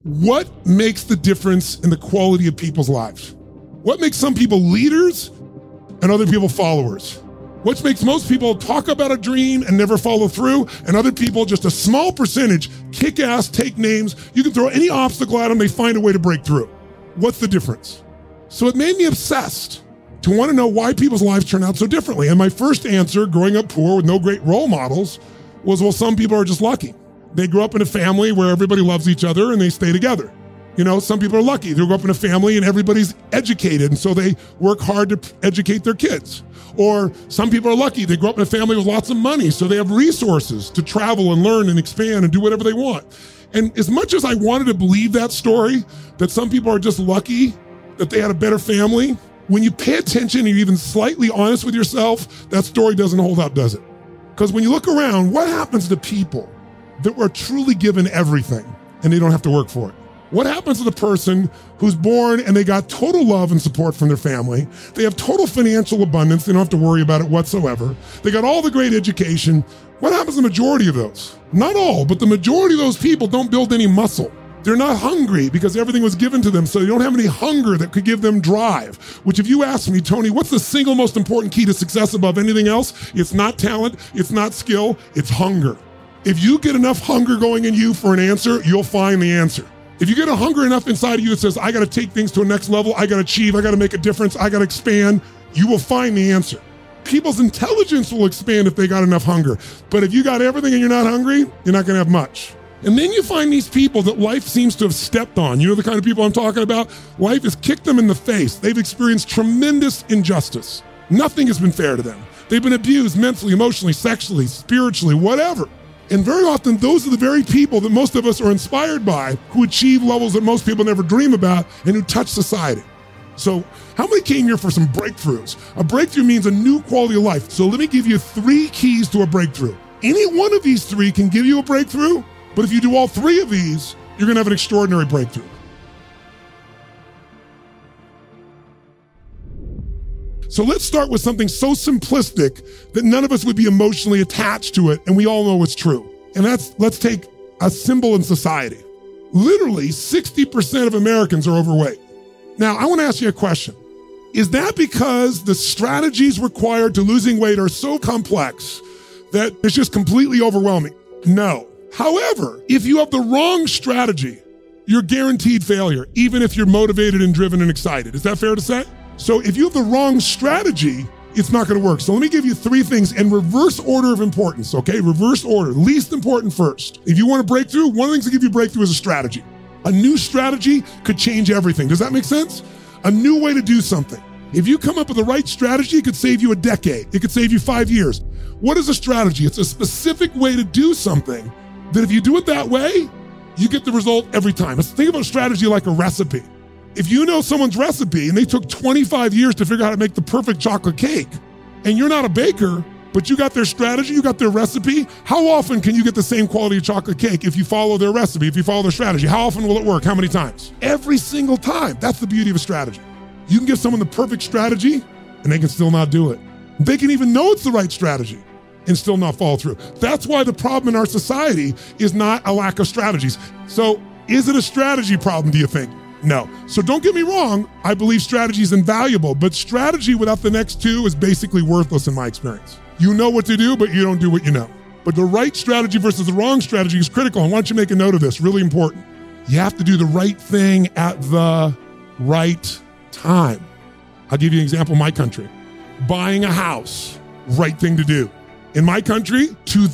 What makes the difference in the quality of people's lives? What makes some people leaders and other people followers? What makes most people talk about a dream and never follow through, and other people, just a small percentage, kick ass, take names. You can throw any obstacle at them, they find a way to break through. What's the difference? So it made me obsessed to want to know why people's lives turn out so differently. And my first answer, growing up poor with no great role models, was, well, some people are just lucky. They grew up in a family where everybody loves each other and they stay together. You know, some people are lucky. They grew up in a family and everybody's educated, and so they work hard to educate their kids. Or some people are lucky. They grew up in a family with lots of money, so they have resources to travel and learn and expand and do whatever they want. And as much as I wanted to believe that story, that some people are just lucky, that they had a better family, when you pay attention and you're even slightly honest with yourself, that story doesn't hold up, does it? Because when you look around, what happens to people that were truly given everything and they don't have to work for it? What happens to the person who's born and they got total love and support from their family? They have total financial abundance. They don't have to worry about it whatsoever. They got all the great education. What happens to the majority of those? Not all, but the majority of those people don't build any muscle. They're not hungry because everything was given to them, so they don't have any hunger that could give them drive. Which, if you ask me, Tony, what's the single most important key to success above anything else? It's not talent, it's not skill, it's hunger. If you get enough hunger going in you for an answer, you'll find the answer. If you get a hunger enough inside of you that says, I got to take things to a next level, I got to achieve, I got to make a difference, I got to expand, you will find the answer. People's intelligence will expand if they got enough hunger. But if you got everything and you're not hungry, you're not going to have much. And then you find these people that life seems to have stepped on. You know the kind of people I'm talking about? Life has kicked them in the face. They've experienced tremendous injustice. Nothing has been fair to them. They've been abused mentally, emotionally, sexually, spiritually, whatever. And very often, those are the very people that most of us are inspired by, who achieve levels that most people never dream about and who touch society. So how many came here for some breakthroughs? A breakthrough means a new quality of life. So let me give you 3 keys to a breakthrough. Any one of these 3 can give you a breakthrough, but if you do all 3 of these, you're gonna have an extraordinary breakthrough. So let's start with something so simplistic that none of us would be emotionally attached to it, and we all know it's true. And let's take a symbol in society. Literally 60% of Americans are overweight. Now, I wanna ask you a question. Is that because the strategies required to losing weight are so complex that it's just completely overwhelming? No. However, if you have the wrong strategy, you're guaranteed failure, even if you're motivated and driven and excited. Is that fair to say? So if you have the wrong strategy, it's not gonna work. So let me give you 3 things in reverse order of importance, okay? Reverse order, least important first. If you want a breakthrough, one of the things that give you a breakthrough is a strategy. A new strategy could change everything. Does that make sense? A new way to do something. If you come up with the right strategy, it could save you a decade. It could save you 5 years. What is a strategy? It's a specific way to do something that if you do it that way, you get the result every time. Let's think about strategy like a recipe. If you know someone's recipe and they took 25 years to figure out how to make the perfect chocolate cake, and you're not a baker, but you got their strategy, you got their recipe, how often can you get the same quality of chocolate cake if you follow their recipe, if you follow their strategy? How often will it work? How many times? Every single time. That's the beauty of a strategy. You can give someone the perfect strategy and they can still not do it. They can even know it's the right strategy and still not follow through. That's why the problem in our society is not a lack of strategies. So is it a strategy problem, do you think? No. So don't get me wrong, I believe strategy is invaluable, but strategy without the next 2 is basically worthless in my experience. You know what to do, but you don't do what you know. But the right strategy versus the wrong strategy is critical. And why don't you make a note of this, really important. You have to do the right thing at the right time. I'll give you an example in my country. Buying a house, right thing to do. In my country,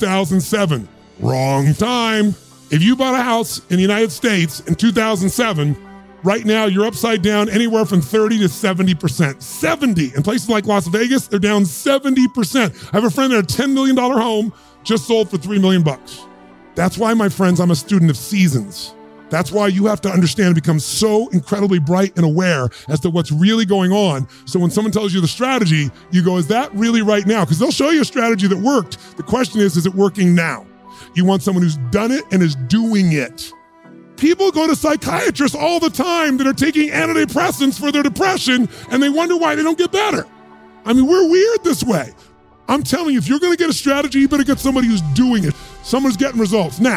2007, wrong time. If you bought a house in the United States in 2007, right now you're upside down anywhere from 30 to 70%. 70. In places like Las Vegas, they're down 70%. I have a friend that had a $10 million home just sold for $3 million. That's why, my friends, I'm a student of seasons. That's why you have to understand and become so incredibly bright and aware as to what's really going on. So when someone tells you the strategy, you go, is that really right now? Because they'll show you a strategy that worked. The question is it working now? You want someone who's done it and is doing it. People go to psychiatrists all the time that are taking antidepressants for their depression, and they wonder why they don't get better. I mean, we're weird this way. I'm telling you, if you're gonna get a strategy, you better get somebody who's doing it. Someone's getting results. Now,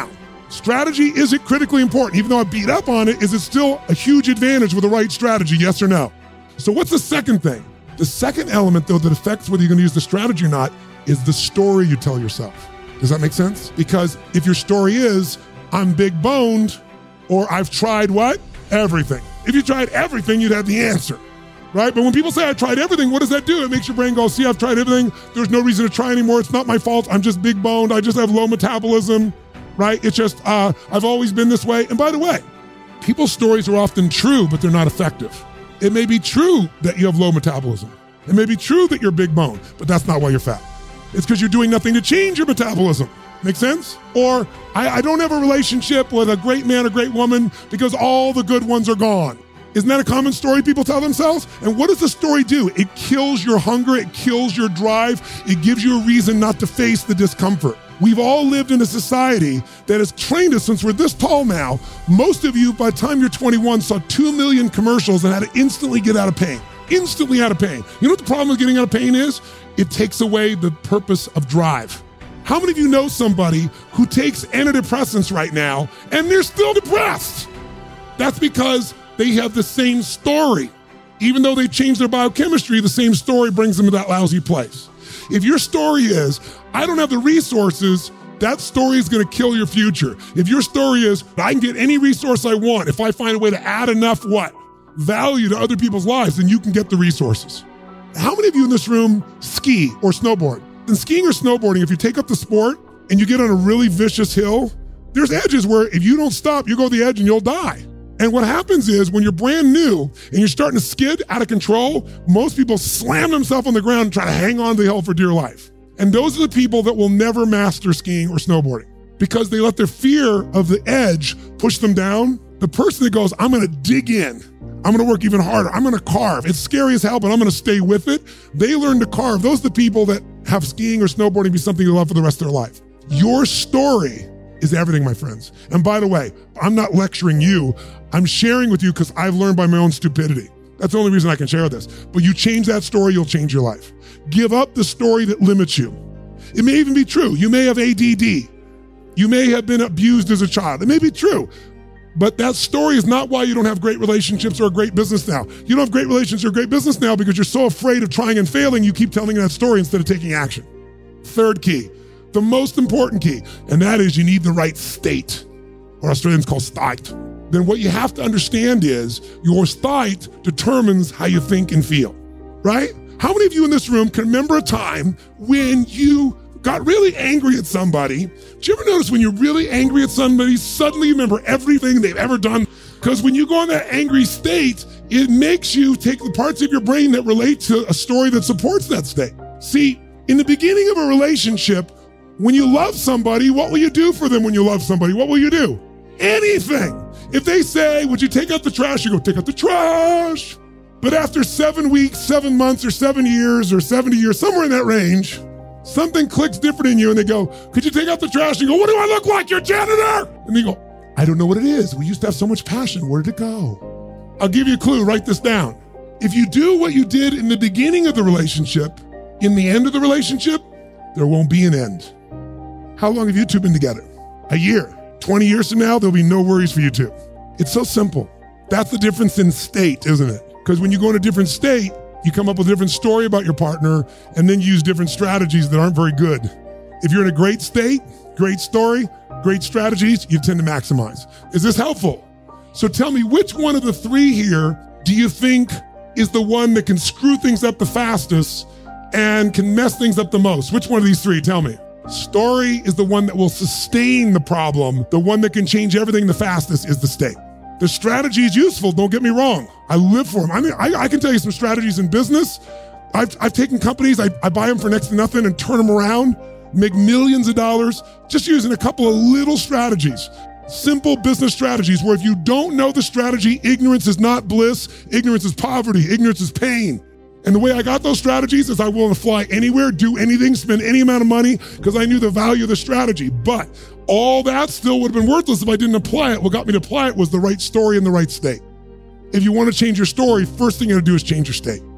Strategy isn't critically important. Even though I beat up on it, is it still a huge advantage with the right strategy, yes or no? So what's the second thing? The second element, though, that affects whether you're going to use the strategy or not is the story you tell yourself. Does that make sense? Because if your story is, I'm big boned, or I've tried what? Everything. If you tried everything, you'd have the answer, right? But when people say I tried everything, what does that do? It makes your brain go, see, I've tried everything. There's no reason to try anymore. It's not my fault. I'm just big boned. I just have low metabolism, right? It's just, I've always been this way. And by the way, people's stories are often true, but they're not effective. It may be true that you have low metabolism. It may be true that you're big boned, but that's not why you're fat. It's because you're doing nothing to change your metabolism. Make sense? Or I don't have a relationship with a great man or great woman because all the good ones are gone. Isn't that a common story people tell themselves? And what does the story do? It kills your hunger. It kills your drive. It gives you a reason not to face the discomfort. We've all lived in a society that has trained us since we're this tall now. Most of you, by the time you're 21, saw 2 million commercials and had to instantly get out of pain. Instantly out of pain. You know what the problem with getting out of pain is? It takes away the purpose of drive. How many of you know somebody who takes antidepressants right now and they're still depressed? That's because they have the same story. Even though they changed their biochemistry, the same story brings them to that lousy place. If your story is, I don't have the resources, that story is going to kill your future. If your story is, I can get any resource I want, if I find a way to add enough what? Value to other people's lives, then you can get the resources. How many of you in this room ski or snowboard? In skiing or snowboarding, if you take up the sport and you get on a really vicious hill, there's edges where if you don't stop, you go to the edge and you'll die. And what happens is when you're brand new and you're starting to skid out of control, most people slam themselves on the ground and try to hang on to the hill for dear life. And those are the people that will never master skiing or snowboarding because they let their fear of the edge push them down. The person that goes, I'm going to dig in. I'm going to work even harder. I'm going to carve. It's scary as hell, but I'm going to stay with it. They learn to carve. Those are the people that have skiing or snowboarding be something they love for the rest of their life. Your story is everything, my friends. And by the way, I'm not lecturing you. I'm sharing with you because I've learned by my own stupidity. That's the only reason I can share this. But you change that story, you'll change your life. Give up the story that limits you. It may even be true. You may have ADD. You may have been abused as a child. It may be true. But that story is not why you don't have great relationships or a great business now. You don't have great relationships or a great business now because you're so afraid of trying and failing, you keep telling that story instead of taking action. Third key, the most important key, and that is you need the right state, or Australians call state. Then what you have to understand is your state determines how you think and feel, right? How many of you in this room can remember a time when you got really angry at somebody? Did you ever notice when you're really angry at somebody, suddenly you remember everything they've ever done? Because when you go in that angry state, it makes you take the parts of your brain that relate to a story that supports that state. See, in the beginning of a relationship, when you love somebody, what will you do for them when you love somebody? What will you do? Anything. If they say, would you take out the trash? You go, take out the trash. But after 7 weeks, 7 months, or 7 years, or 70 years, somewhere in that range, something clicks different in you and they go, could you take out the trash? You go, what do I look like, your janitor? And they go, I don't know what it is. We used to have so much passion. Where did it go? I'll give you a clue. Write this down. If you do what you did in the beginning of the relationship, in the end of the relationship, there won't be an end. How long have you two been together? A year. 20 years from now, there'll be no worries for you two. It's so simple. That's the difference in state, isn't it? Because when you go in a different state, you come up with a different story about your partner and then use different strategies that aren't very good. If you're in a great state, great story, great strategies, you tend to maximize. Is this helpful? So tell me, which one of the three here do you think is the one that can screw things up the fastest and can mess things up the most? Which one of these three? Tell me. Story is the one that will sustain the problem. The one that can change everything the fastest is the state. The strategy is useful, don't get me wrong. I live for them. I mean, I can tell you some strategies in business. I've taken companies, I buy them for next to nothing and turn them around, make millions of dollars, just using a couple of little strategies. Simple business strategies where if you don't know the strategy, ignorance is not bliss, ignorance is poverty, ignorance is pain. And the way I got those strategies is I'm willing to fly anywhere, do anything, spend any amount of money because I knew the value of the strategy. But all that still would have been worthless if I didn't apply it. What got me to apply it was the right story in the right state. If you want to change your story, first thing you got to do is change your state.